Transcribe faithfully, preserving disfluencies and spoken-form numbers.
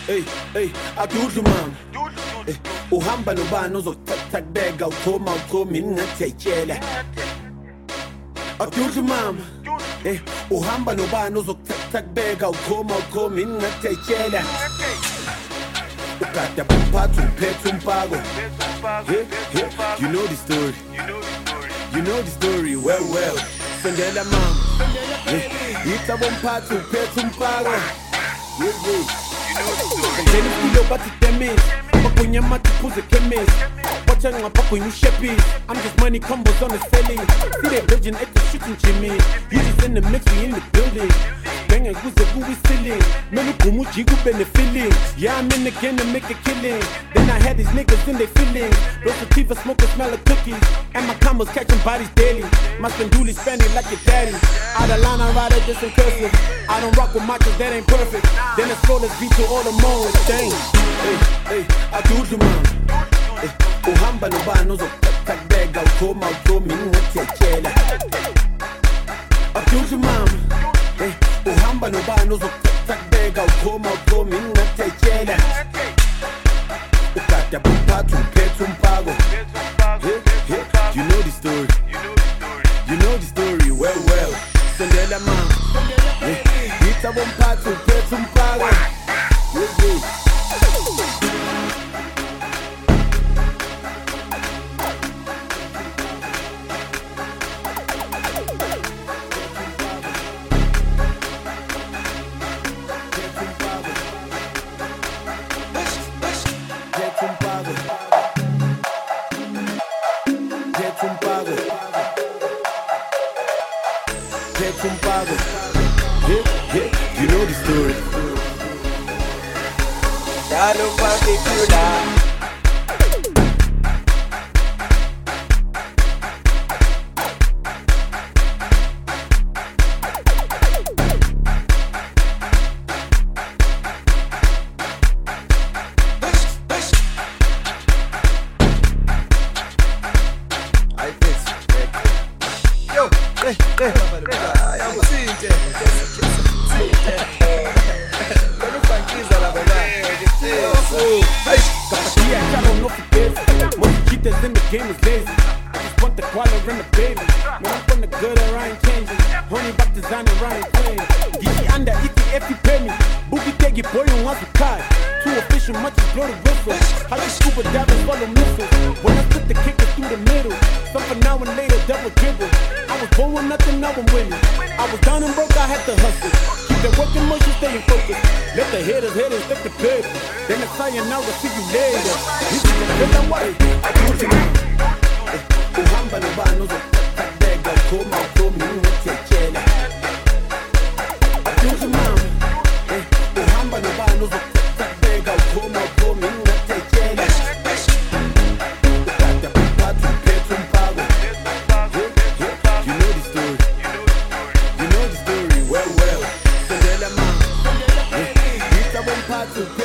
Hey, hey, adudu mama. Hey, uhamba nobani uzothatha kubeka uthoma uthoma ingathejela. Adudu mama. Hey, uhamba nobani uzothatha kubeka uthoma uthoma ingathejela. Ukada bumphathu uphethe umpako. Yeah, yeah, you know the story. You know the story well well. Sendela mama. Yeah, yitha bumphathu uphethe umpako. Yeah, yeah. Then if you know what it means, but when your mouth pulls a chemist, watch out, pop when you ship it. I'm just money combos on the selling. See that virgin at the shooting Jimmy. You just in the mix, we in the building. Bang and who's the who we stealing. Many kumu jigu been the feeling. Yeah, I'm in the game to make a killing. Then I had these niggas in their feelings. Those sativa smoking smell of cookies. And my combos catching bodies daily. My spenduli spending like your daddy. Out of line, I ride it just in cursive. I don't rock with matches that ain't perfect. Then it's flow, let's beat to all the moans. Dang. Hey, hey, I do the man. Hey, uhamba nobani uzothatha kubeka uthoma uthoma ingathejela. I do the man. Hey, uhamba nobani uzothatha kubeka uthoma uthoma ingathejela. Ukada bumphathu uphethe umpako. Yeah, yeah, you know the story. You know the story well well. Sendela mama. Yeah, yitha bumphathu uphethe umpako. Yeah, yeah. Yeah, yeah, you know the story. Dalo particular. Yo, hey, hey, I'm seeing Mosquitoes in the game is lazy. I just want the collar and the baby. When I'm from the gutter, I ain't changing. Honey back designer, I ain't playing. Gigi under E T F, you pay me. Boogie take it, boy, you want to cut. Too official, much as blow the whistle. How you scuba diving, follow missiles. When I split the kicker through the middle. Something now and later, double dribble. I was born with nothing, now I'm winning. I was down and broke, I had to hustle. Keep the working motion, staying focused. Let the haters, haters, lift the paper. Then it's saying, now I'll see you later. This is the villain way. I do it now. Uhamba nobani uzothatha kubeka uthoma uthoma ingathejela. I do it now. Uhamba nobani uzothatha kubeka uthoma uthoma ingathejela. Ukada bumphathu uphethe umpako. Yeah, you know the story. You know the story well well. Sendela mama. Yitha bumphathu